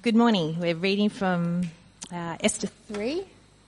Good morning. We're reading from Esther 3.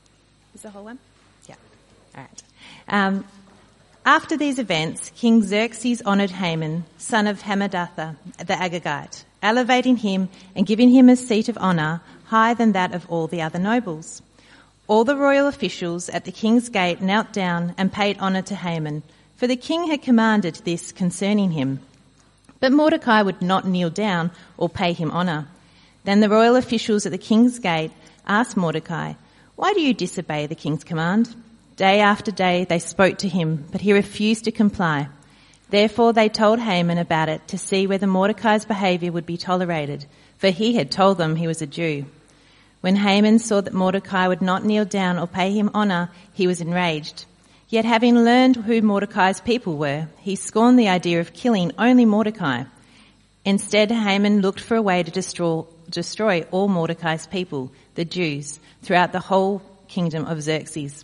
Is the whole one? Yeah. All right. After these events, King Xerxes honoured Haman, son of Hammedatha, the Agagite, elevating him and giving him a seat of honour higher than that of all the other nobles. All the royal officials at the king's gate knelt down and paid honour to Haman, for the king had commanded this concerning him. But Mordecai would not kneel down or pay him honour. Then the royal officials at the king's gate asked Mordecai, "Why do you disobey the king's command?" Day after day they spoke to him, but he refused to comply. Therefore they told Haman about it to see whether Mordecai's behaviour would be tolerated, for he had told them he was a Jew. When Haman saw that Mordecai would not kneel down or pay him honour, he was enraged. Yet having learned who Mordecai's people were, he scorned the idea of killing only Mordecai. Instead, Haman looked for a way to destroy all Mordecai's people, the Jews, throughout the whole kingdom of Xerxes.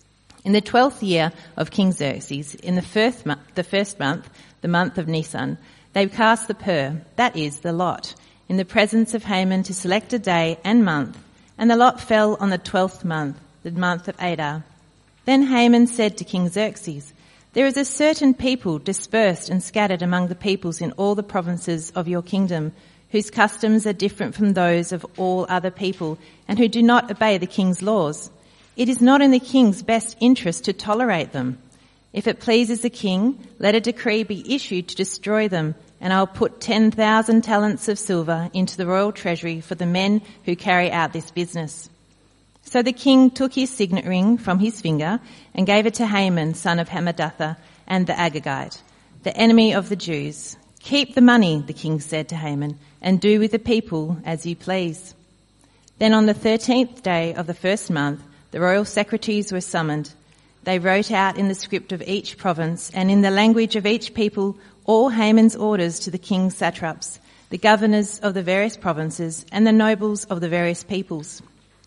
In the 12th year of King Xerxes, in the first month, the month of Nisan, they cast the pur, that is, the lot, in the presence of Haman to select a day and month, and the lot fell on the 12th month, the month of Adar. Then Haman said to King Xerxes, "There is a certain people dispersed and scattered among the peoples in all the provinces of your kingdom, whose customs are different from those of all other people, and who do not obey the king's laws. It is not in the king's best interest to tolerate them. If it pleases the king, let a decree be issued to destroy them, and I'll put 10,000 talents of silver into the royal treasury for the men who carry out this business." So the king took his signet ring from his finger and gave it to Haman, son of Hammedatha, and the Agagite, the enemy of the Jews. "Keep the money," the king said to Haman, "and do with the people as you please." Then on the 13th day of the first month, the royal secretaries were summoned. They wrote out in the script of each province and in the language of each people all Haman's orders to the king's satraps, the governors of the various provinces, and the nobles of the various peoples.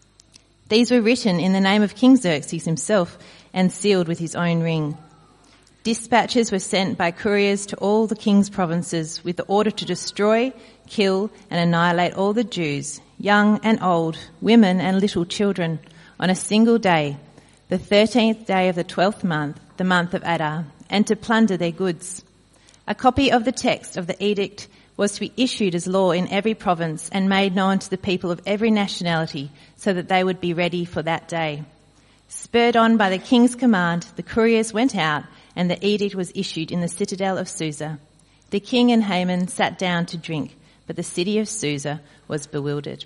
These were written in the name of King Xerxes himself and sealed with his own ring. Dispatches were sent by couriers to all the king's provinces with the order to destroy, kill, and annihilate all the Jews, young and old, women and little children, on a single day, the 13th day of the 12th month, the month of Adar, and to plunder their goods. A copy of the text of the edict was to be issued as law in every province and made known to the people of every nationality so that they would be ready for that day. Spurred on by the king's command, the couriers went out and the edict was issued in the citadel of Susa. The king and Haman sat down to drink, but the city of Susa was bewildered.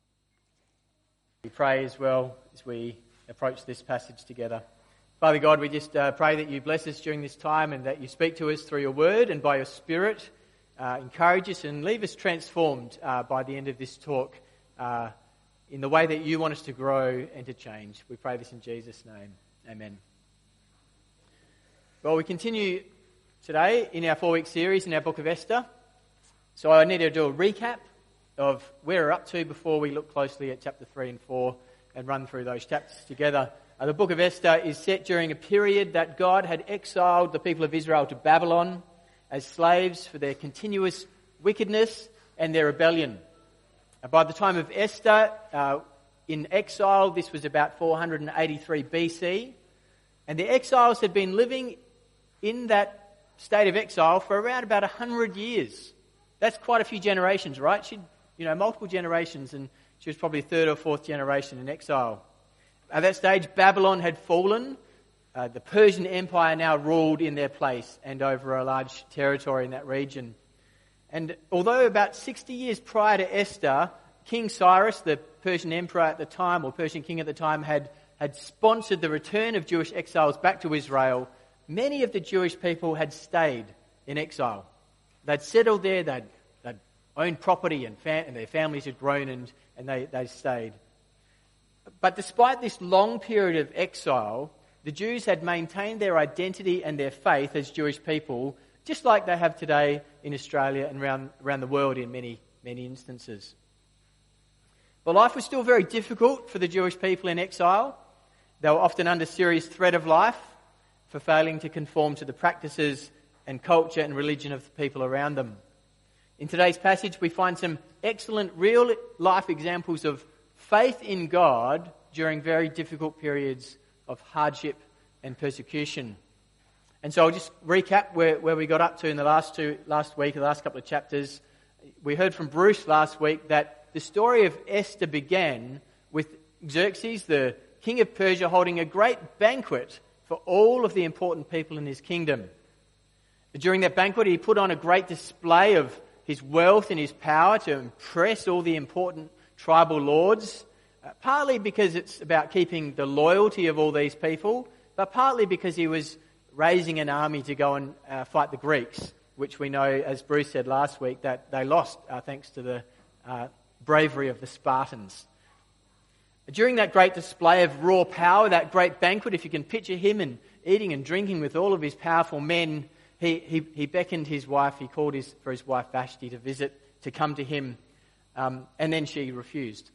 We pray as well as we approach this passage together. Father God, we just pray that you bless us during this time and that you speak to us through your word and by your spirit. Encourage us and leave us transformed by the end of this talk in the way that you want us to grow and to change. We pray this in Jesus' name. Amen. Well, we continue today in our 4-week series in our book of Esther. So I need to do a recap of where we're up to before we look closely at chapter 3 and 4 and run through those chapters together. The book of Esther is set during a period that God had exiled the people of Israel to Babylon as slaves for their continuous wickedness and their rebellion. By the time of Esther, in exile, this was about 483 BC, and the exiles had been living in that state of exile for around about 100 years. That's quite a few generations, right? Multiple generations, and she was probably third or fourth generation in exile. At that stage, Babylon had fallen. The Persian Empire now ruled in their place and over a large territory in that region. And although about 60 years prior to Esther, King Cyrus, the Persian emperor at the time, or Persian king at the time, had sponsored the return of Jewish exiles back to Israel, many of the Jewish people had stayed in exile. They'd settled there, they'd owned property, and their families had grown, and they stayed. But despite this long period of exile, the Jews had maintained their identity and their faith as Jewish people, just like they have today in Australia and around the world in many, many instances. But life was still very difficult for the Jewish people in exile. They were often under serious threat of life for failing to conform to the practices and culture and religion of the people around them. In today's passage, we find some excellent real-life examples of faith in God during very difficult periods of hardship and persecution. And so I'll just recap where we got up to in the last couple of chapters. We heard from Bruce last week that the story of Esther began with Xerxes, the king of Persia, holding a great banquet for all of the important people in his kingdom. During that banquet, he put on a great display of his wealth and his power to impress all the important tribal lords, partly because it's about keeping the loyalty of all these people, but partly because he was raising an army to go and fight the Greeks, which we know, as Bruce said last week, that they lost thanks to the bravery of the Spartans. During that great display of raw power, that great banquet, if you can picture him and eating and drinking with all of his powerful men, he beckoned his wife, he called for his wife Vashti to come to him, and then she refused.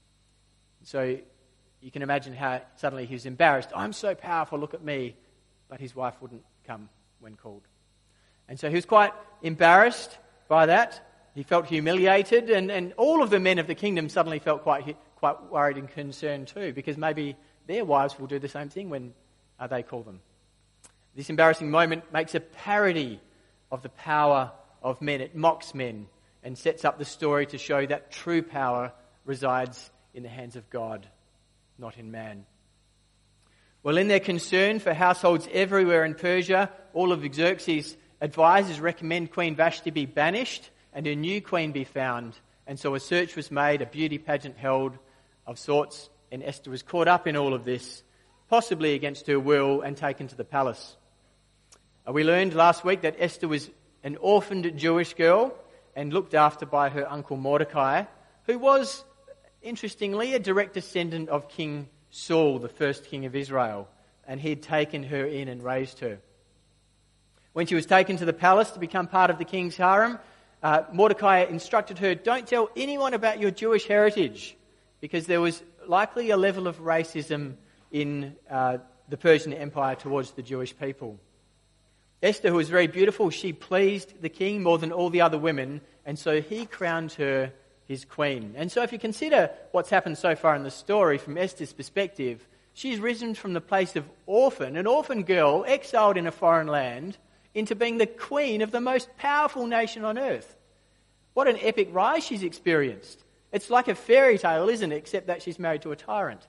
So you can imagine how suddenly he was embarrassed. I'm so powerful, look at me. But his wife wouldn't come when called. And so he was quite embarrassed by that. He felt humiliated, and all of the men of the kingdom suddenly felt quite worried and concerned too, because maybe their wives will do the same thing when they call them. This embarrassing moment makes a parody of the power of men. It mocks men and sets up the story to show that true power resides in the hands of God, not in man. Well, in their concern for households everywhere in Persia, all of Xerxes' advisors recommend Queen Vashti be banished and a new queen be found. And so a search was made, a beauty pageant held of sorts, and Esther was caught up in all of this, possibly against her will, and taken to the palace. We learned last week that Esther was an orphaned Jewish girl and looked after by her uncle Mordecai, who was, interestingly, a direct descendant of King Saul, the first king of Israel, and he'd taken her in and raised her. When she was taken to the palace to become part of the king's harem, Mordecai instructed her, don't tell anyone about your Jewish heritage, because there was likely a level of racism in the Persian Empire towards the Jewish people. Esther, who was very beautiful, she pleased the king more than all the other women, and so he crowned her his queen. And so if you consider what's happened so far in the story from Esther's perspective, she's risen from the place of orphan, an orphan girl exiled in a foreign land, into being the queen of the most powerful nation on earth. What an epic rise she's experienced. It's like a fairy tale, isn't it, except that she's married to a tyrant.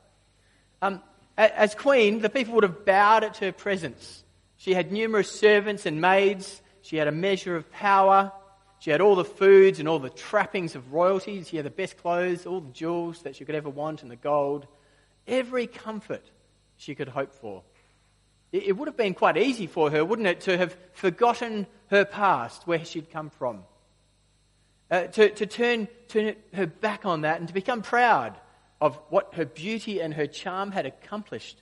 As queen, the people would have bowed at her presence. She had numerous servants and maids. She had a measure of power. She had all the foods and all the trappings of royalty. She had the best clothes, all the jewels that she could ever want, and the gold. Every comfort she could hope for. It would have been quite easy for her, wouldn't it, to have forgotten her past, where she'd come from. To turn her back on that and to become proud of what her beauty and her charm had accomplished.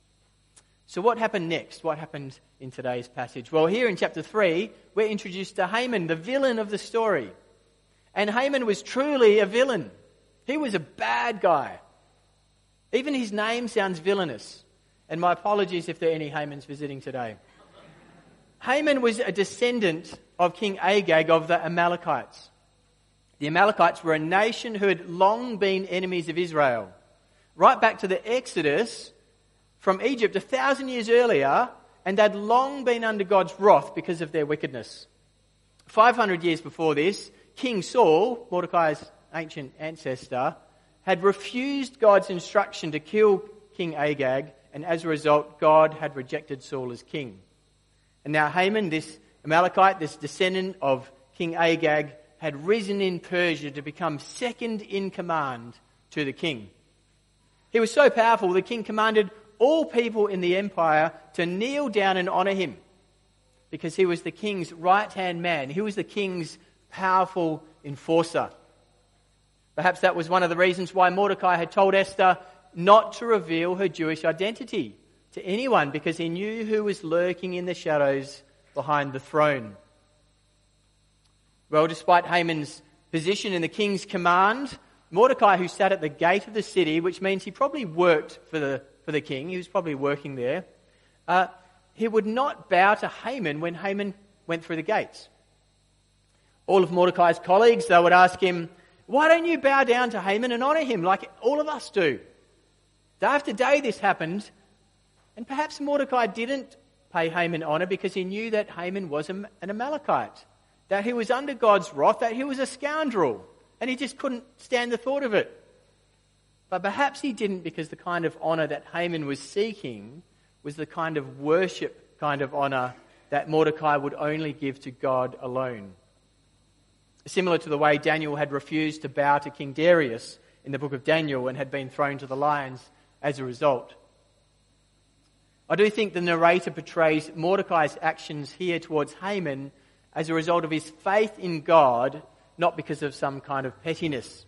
So what happened next? What happened in today's passage? Well, here in chapter 3, we're introduced to Haman, the villain of the story. And Haman was truly a villain. He was a bad guy. Even his name sounds villainous. And my apologies if there are any Hamans visiting today. Haman was a descendant of King Agag of the Amalekites. The Amalekites were a nation who had long been enemies of Israel. Right back to the Exodus from Egypt 1,000 years earlier, and they'd long been under God's wrath because of their wickedness. 500 years before this, King Saul, Mordecai's ancient ancestor, had refused God's instruction to kill King Agag, and as a result, God had rejected Saul as king. And now Haman, this Amalekite, this descendant of King Agag, had risen in Persia to become second in command to the king. He was so powerful, the king commanded all people in the empire to kneel down and honour him, because he was the king's right-hand man. He was the king's powerful enforcer. Perhaps that was one of the reasons why Mordecai had told Esther not to reveal her Jewish identity to anyone, because he knew who was lurking in the shadows behind the throne. Well, despite Haman's position in the king's command, Mordecai, who sat at the gate of the city, which means he probably worked for the king, he was probably working there, he would not bow to Haman when Haman went through the gates. All of Mordecai's colleagues, they would ask him, why don't you bow down to Haman and honour him like all of us do? Day after day this happened, and perhaps Mordecai didn't pay Haman honour because he knew that Haman was an Amalekite, that he was under God's wrath, that he was a scoundrel, and he just couldn't stand the thought of it. But perhaps he didn't because the kind of honour that Haman was seeking was the kind of worship kind of honour that Mordecai would only give to God alone. Similar to the way Daniel had refused to bow to King Darius in the book of Daniel and had been thrown to the lions as a result. I do think the narrator portrays Mordecai's actions here towards Haman as a result of his faith in God, not because of some kind of pettiness.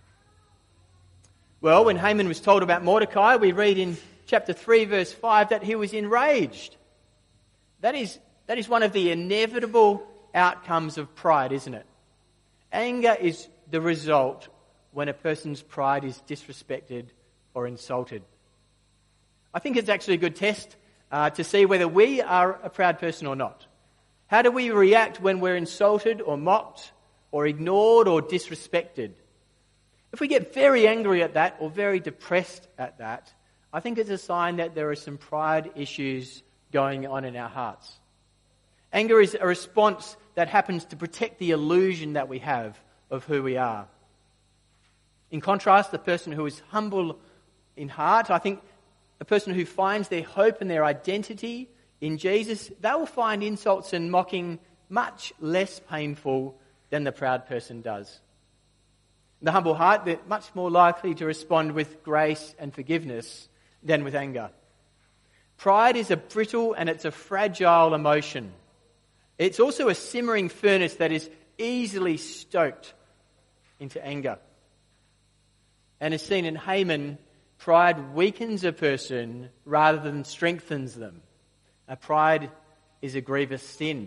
Well, when Haman was told about Mordecai, we read in chapter 3, verse 5, that he was enraged. That is one of the inevitable outcomes of pride, isn't it? Anger is the result when a person's pride is disrespected or insulted. I think it's actually a good test to see whether we are a proud person or not. How do we react when we're insulted or mocked or ignored or disrespected? If we get very angry at that or very depressed at that, I think it's a sign that there are some pride issues going on in our hearts. Anger is a response that happens to protect the illusion that we have of who we are. In contrast, the person who is humble in heart, I think a person who finds their hope and their identity in Jesus, they will find insults and mocking much less painful than the proud person does. The humble heart, they're much more likely to respond with grace and forgiveness than with anger. Pride is a brittle and it's a fragile emotion. It's also a simmering furnace that is easily stoked into anger. And as seen in Haman, pride weakens a person rather than strengthens them. Pride is a grievous sin.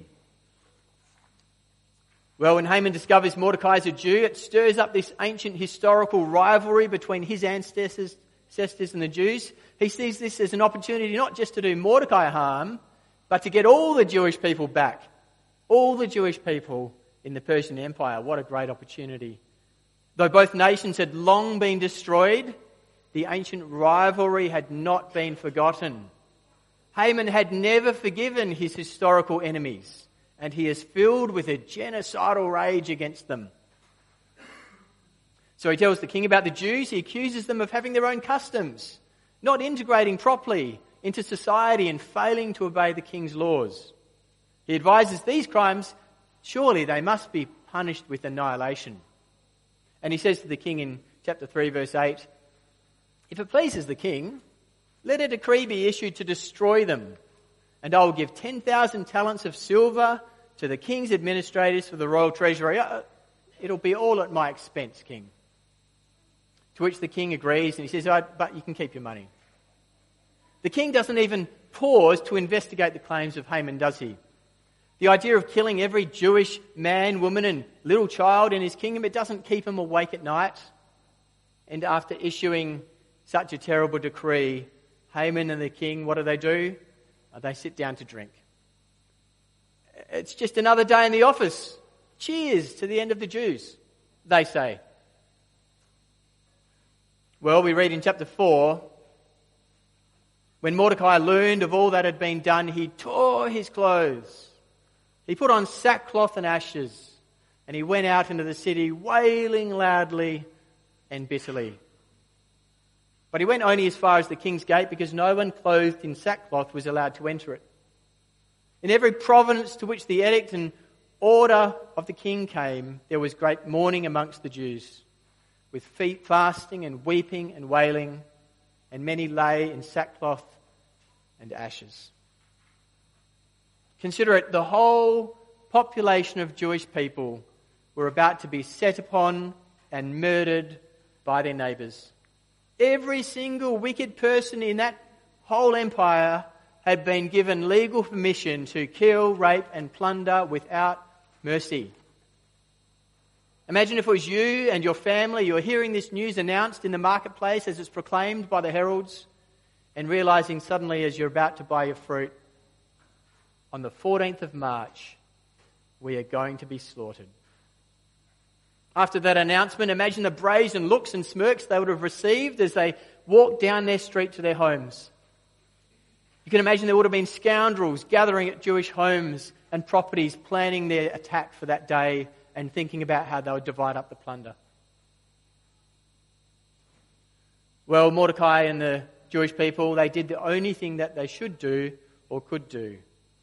Well, when Haman discovers Mordecai is a Jew, it stirs up this ancient historical rivalry between his ancestors and the Jews. He sees this as an opportunity not just to do Mordecai harm, but to get all the Jewish people back. All the Jewish people in the Persian Empire. What a great opportunity. Though both nations had long been destroyed, the ancient rivalry had not been forgotten. Haman had never forgiven his historical enemies, and he is filled with a genocidal rage against them. So he tells the king about the Jews. He accuses them of having their own customs, not integrating properly into society and failing to obey the king's laws. He advises these crimes, surely they must be punished with annihilation. And he says to the king in chapter 3, verse 8, if it pleases the king, let a decree be issued to destroy them, and I will give 10,000 talents of silver to the king's administrators for the royal treasury. It'll be all at my expense, king. To which the king agrees, and he says, but you can keep your money. The king doesn't even pause to investigate the claims of Haman, does he? The idea of killing every Jewish man, woman and little child in his kingdom, it doesn't keep him awake at night. And after issuing such a terrible decree, Haman and the king, what do? They sit down to drink. It's just another day in the office. Cheers to the end of the Jews, they say. Well, we read in chapter 4, when Mordecai learned of all that had been done, he tore his clothes. He put on sackcloth and ashes, and he went out into the city wailing loudly and bitterly. But he went only as far as the king's gate because no one clothed in sackcloth was allowed to enter it. In every province to which the edict and order of the king came, there was great mourning amongst the Jews, with feet fasting and weeping and wailing, and many lay in sackcloth and ashes. Consider it, the whole population of Jewish people were about to be set upon and murdered by their neighbours. Every single wicked person in that whole empire had been given legal permission to kill, rape and plunder without mercy. Imagine if it was you and your family, you were hearing this news announced in the marketplace as it's proclaimed by the heralds, and realising suddenly as you're about to buy your fruit, on the 14th of March, we are going to be slaughtered. After that announcement, imagine the brazen looks and smirks they would have received as they walked down their street to their homes. You can imagine there would have been scoundrels gathering at Jewish homes and properties, planning their attack for that day and thinking about how they would divide up the plunder. Well, Mordecai and the Jewish people, they did the only thing that they should do or could do.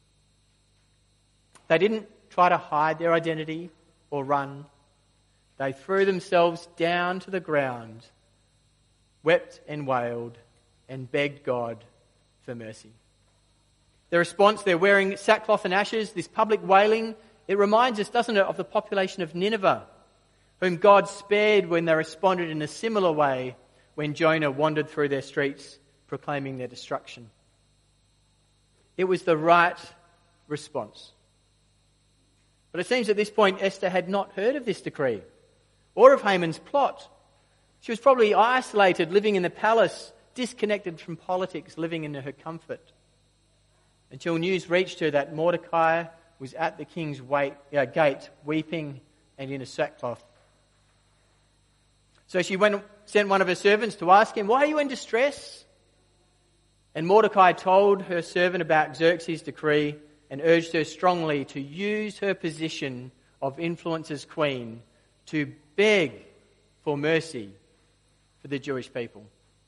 They didn't try to hide their identity or run. They threw themselves down to the ground, wept and wailed, and begged God for mercy. The response, they're wearing sackcloth and ashes, this public wailing, it reminds us, doesn't it, of the population of Nineveh, whom God spared when they responded in a similar way when Jonah wandered through their streets proclaiming their destruction. It was the right response. But it seems at this point Esther had not heard of this decree or of Haman's plot. She was probably isolated, living in the palace, disconnected from politics, living in her comfort, until news reached her that Mordecai was at the king's gate, weeping and in a sackcloth. So she sent one of her servants to ask him, "Why are you in distress?" And Mordecai told her servant about Xerxes' decree and urged her strongly to use her position of influence as queen to beg for mercy for the Jewish people.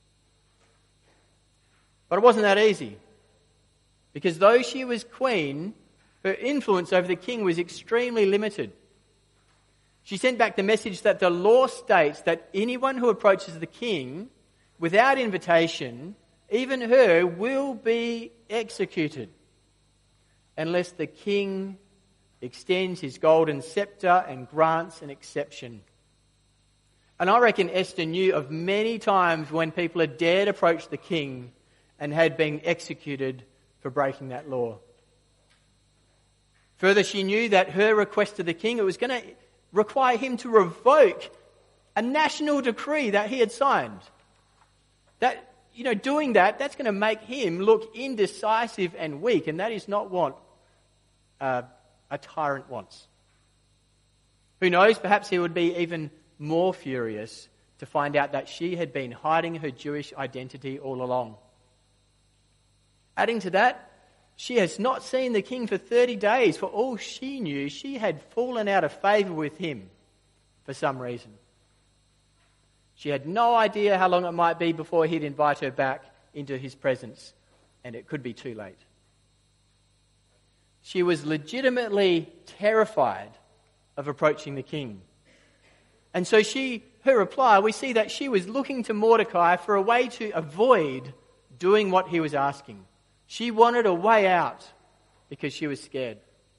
But it wasn't that easy, because though she was queen, her influence over the king was extremely limited. She sent back the message that the law states that anyone who approaches the king without invitation, even her, will be executed unless the king extends his golden scepter and grants an exception. And I reckon Esther knew of many times when people had dared approach the king and had been executed for breaking that law. Further, she knew that her request to the king, it was going to require him to revoke a national decree that he had signed. That, doing that's going to make him look indecisive and weak, and that is not what a tyrant wants. Who knows, perhaps he would be even more furious to find out that she had been hiding her Jewish identity all along. Adding to that, she has not seen the king for 30 days. For all she knew, she had fallen out of favour with him for some reason. She had no idea how long it might be before he'd invite her back into his presence, and it could be too late. She was legitimately terrified of approaching the king. And so her reply, we see that she was looking to Mordecai for a way to avoid doing what he was asking. She wanted a way out because she was scared.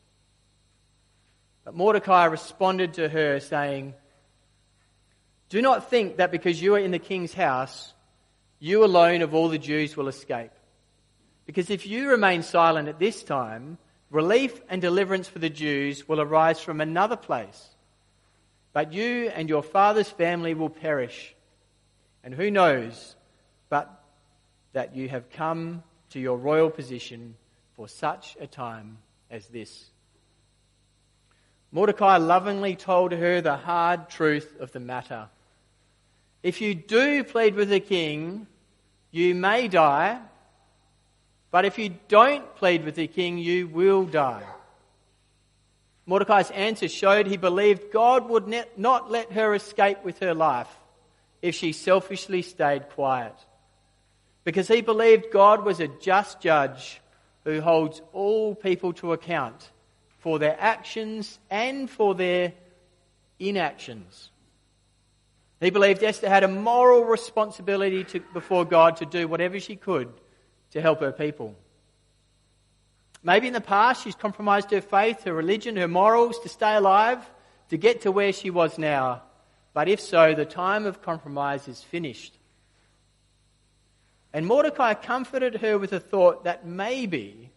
But Mordecai responded to her saying, "Do not think that because you are in the king's house, you alone of all the Jews will escape. Because if you remain silent at this time, relief and deliverance for the Jews will arise from another place. But you and your father's family will perish. And who knows but that you have come to your royal position for such a time as this." Mordecai lovingly told her the hard truth of the matter. If you do plead with the king, you may die, but if you don't plead with the king, you will die. Mordecai's answer showed he believed God would not let her escape with her life if she selfishly stayed quiet, because he believed God was a just judge who holds all people to account for their actions and for their inactions. He believed Esther had a moral responsibility before God to do whatever she could to help her people. Maybe in the past she's compromised her faith, her religion, her morals to stay alive, to get to where she was now. But if so, the time of compromise is finished. And Mordecai comforted her with the thought that maybe,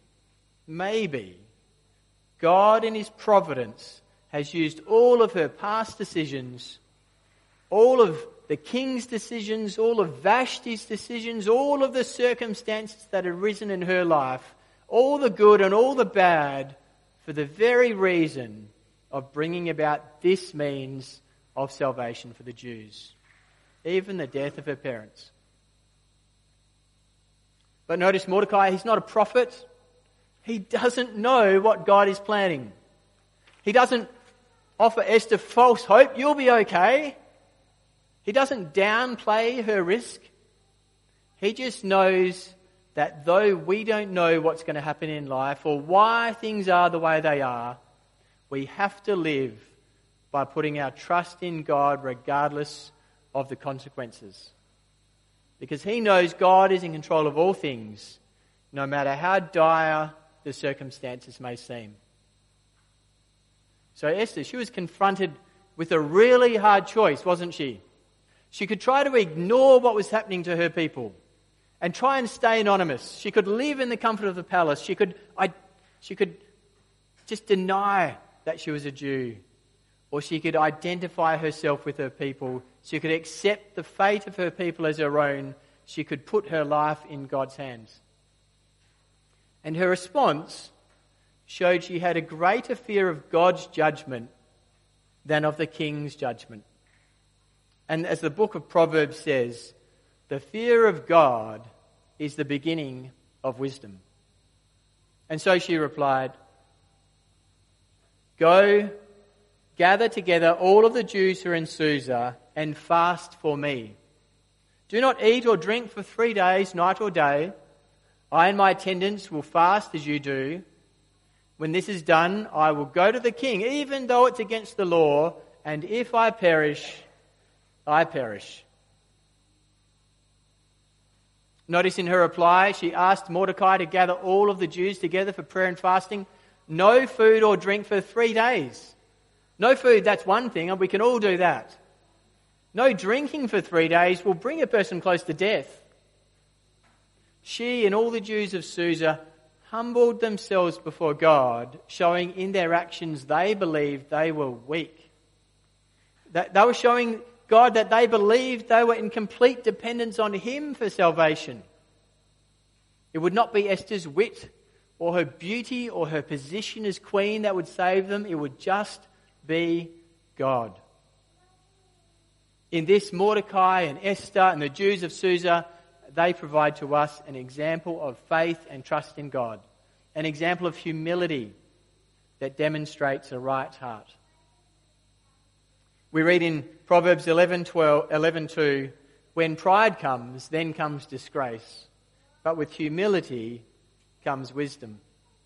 God in his providence has used all of her past decisions, all of the king's decisions, all of Vashti's decisions, all of the circumstances that had arisen in her life, all the good and all the bad, for the very reason of bringing about this means of salvation for the Jews, even the death of her parents. But notice Mordecai, he's not a prophet. He doesn't know what God is planning. He doesn't offer Esther false hope, you'll be okay. He doesn't downplay her risk. He just knows that though we don't know what's going to happen in life or why things are the way they are, we have to live by putting our trust in God regardless of the consequences. Because he knows God is in control of all things, no matter how dire the circumstances may seem. So Esther, she was confronted with a really hard choice, wasn't she? She could try to ignore what was happening to her people and try and stay anonymous. She could live in the comfort of the palace. She could just deny that she was a Jew. Or she could identify herself with her people. She could accept the fate of her people as her own. She could put her life in God's hands. And her response showed she had a greater fear of God's judgment than of the king's judgment. And as the book of Proverbs says, the fear of God is the beginning of wisdom. And so she replied, "Go, gather together all of the Jews who are in Susa and fast for me. Do not eat or drink for 3 days, night or day. I and my attendants will fast as you do. When this is done, I will go to the king, even though it's against the law, and if I perish, I perish." Notice in her reply, she asked Mordecai to gather all of the Jews together for prayer and fasting. No food or drink for 3 days. No food, that's one thing, and we can all do that. No drinking for 3 days will bring a person close to death. She and all the Jews of Susa humbled themselves before God, showing in their actions they believed they were weak. They were showing God that they believed they were in complete dependence on Him for salvation. It would not be Esther's wit or her beauty or her position as queen that would save them. It would just be God. In this, Mordecai and Esther and the Jews of Susa, they provide to us an example of faith and trust in God, an example of humility that demonstrates a right heart. We read in Proverbs 11:2, "When pride comes, then comes disgrace, but with humility comes wisdom."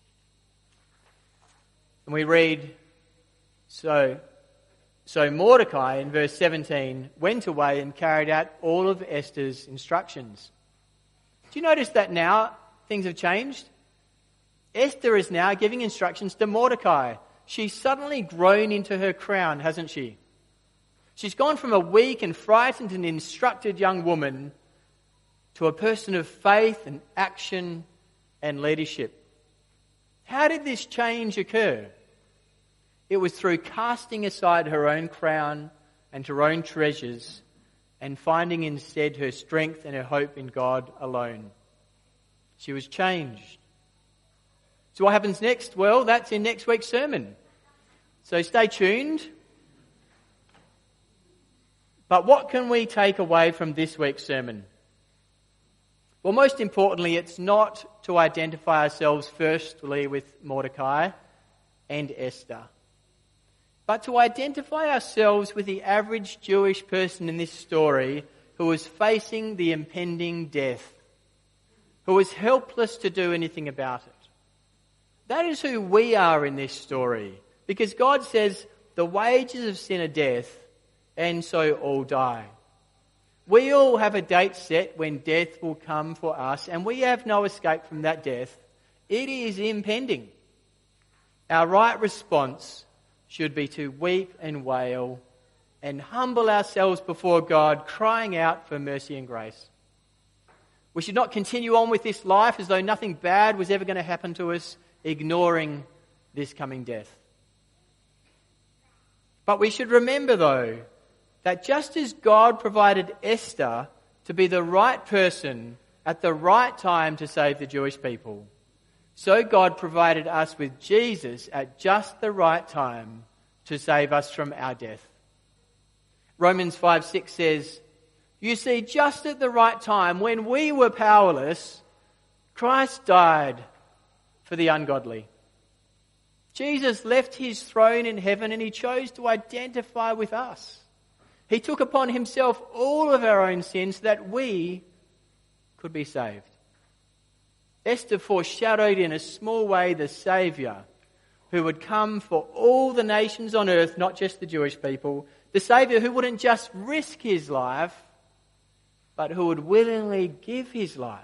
And we read, So Mordecai, in verse 17, went away and carried out all of Esther's instructions. Do you notice that now things have changed? Esther is now giving instructions to Mordecai. She's suddenly grown into her crown, hasn't she? She's gone from a weak and frightened and instructed young woman to a person of faith and action and leadership. How did this change occur? It was through casting aside her own crown and her own treasures and finding instead her strength and her hope in God alone. She was changed. So what happens next? Well, that's in next week's sermon. So stay tuned. But what can we take away from this week's sermon? Well, most importantly, it's not to identify ourselves firstly with Mordecai and Esther, but to identify ourselves with the average Jewish person in this story who was facing the impending death, who was helpless to do anything about it. That is who we are in this story, because God says the wages of sin are death, and so all die. We all have a date set when death will come for us, and we have no escape from that death. It is impending. Our right response should be to weep and wail and humble ourselves before God, crying out for mercy and grace. We should not continue on with this life as though nothing bad was ever going to happen to us, ignoring this coming death. But we should remember, though, that just as God provided Esther to be the right person at the right time to save the Jewish people, so God provided us with Jesus at just the right time to save us from our death. Romans 5:6 says, "You see, just at the right time, when we were powerless, Christ died for the ungodly." Jesus left his throne in heaven and he chose to identify with us. He took upon himself all of our own sins so that we could be saved. Esther foreshadowed in a small way the Saviour who would come for all the nations on earth, not just the Jewish people. The Saviour who wouldn't just risk his life, but who would willingly give his life.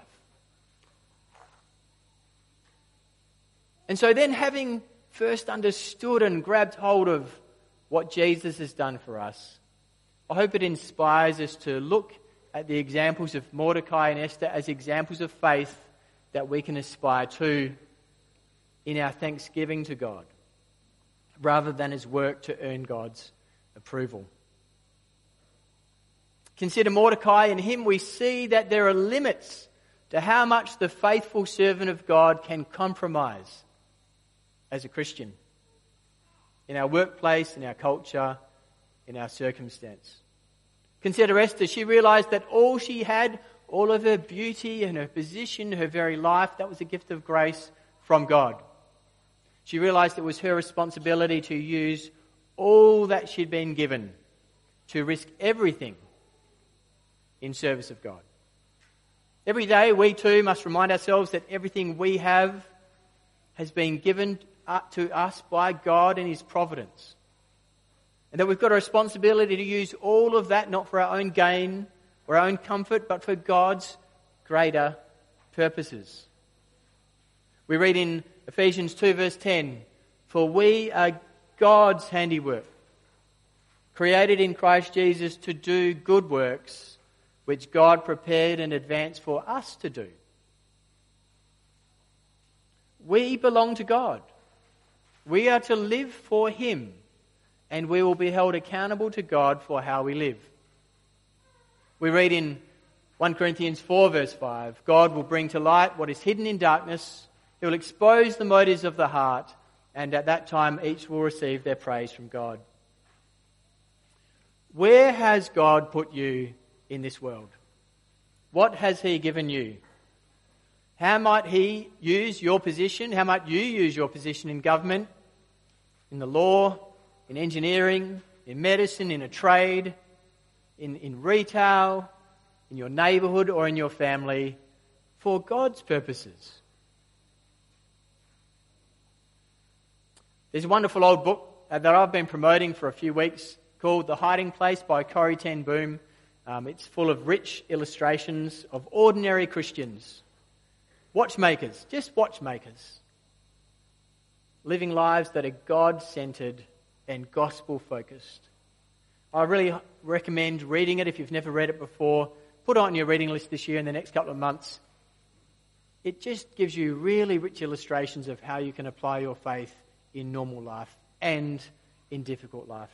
And so then, having first understood and grabbed hold of what Jesus has done for us, I hope it inspires us to look at the examples of Mordecai and Esther as examples of faith that we can aspire to in our thanksgiving to God, rather than as work to earn God's approval. Consider Mordecai. In him we see that there are limits to how much the faithful servant of God can compromise as a Christian in our workplace, in our culture, in our circumstance. Consider Esther. She realized that all she had, all of her beauty and her position, her very life, that was a gift of grace from God. She realized it was her responsibility to use all that she'd been given to risk everything in service of God. Every day we too must remind ourselves that everything we have has been given to us by God in his providence. And that we've got a responsibility to use all of that not for our own gain or our own comfort, but for God's greater purposes. We read in Ephesians 2 verse 10, "For we are God's handiwork, created in Christ Jesus to do good works, which God prepared in advance for us to do." We belong to God. We are to live for him, and we will be held accountable to God for how we live. We read in 1 Corinthians 4 verse 5, "God will bring to light what is hidden in darkness. He will expose the motives of the heart, and at that time each will receive their praise from God." Where has God put you in this world? What has he given you? How might he use your position? How might you use your position in government, in the law, in engineering, in medicine, in a trade, in retail, in your neighbourhood or in your family, for God's purposes? There's a wonderful old book that I've been promoting for a few weeks called The Hiding Place by Corrie ten Boom. It's full of rich illustrations of ordinary Christians, watchmakers, just watchmakers, living lives that are God-centred and gospel-focused. I really recommend reading it if you've never read it before. Put it on your reading list this year in the next couple of months. It just gives you really rich illustrations of how you can apply your faith in normal life and in difficult life.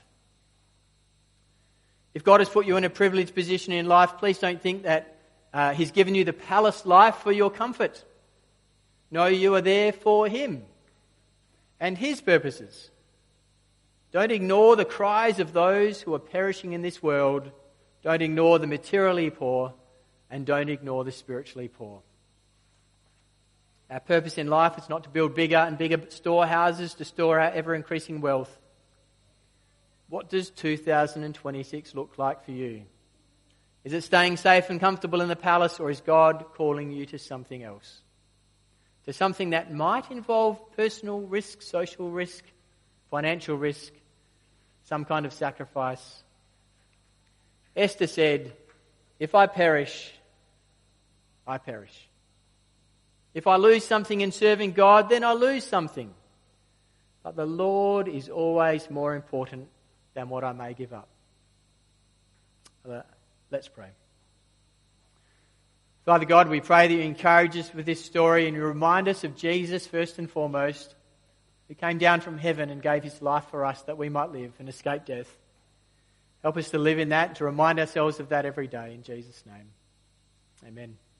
If God has put you in a privileged position in life, please don't think that he's given you the palace life for your comfort. No, you are there for him and his purposes. Don't ignore the cries of those who are perishing in this world. Don't ignore the materially poor, and don't ignore the spiritually poor. Our purpose in life is not to build bigger and bigger storehouses to store our ever-increasing wealth. What does 2026 look like for you? Is it staying safe and comfortable in the palace, or is God calling you to something else? To something that might involve personal risk, social risk, financial risk, some kind of sacrifice. Esther said, "If I perish, I perish. If I lose something in serving God, then I lose something. But the Lord is always more important than what I may give up." Let's pray. Father God, we pray that you encourage us with this story and you remind us of Jesus first and foremost, who came down from heaven and gave his life for us that we might live and escape death. Help us to live in that, to remind ourselves of that every day. In Jesus' name, amen.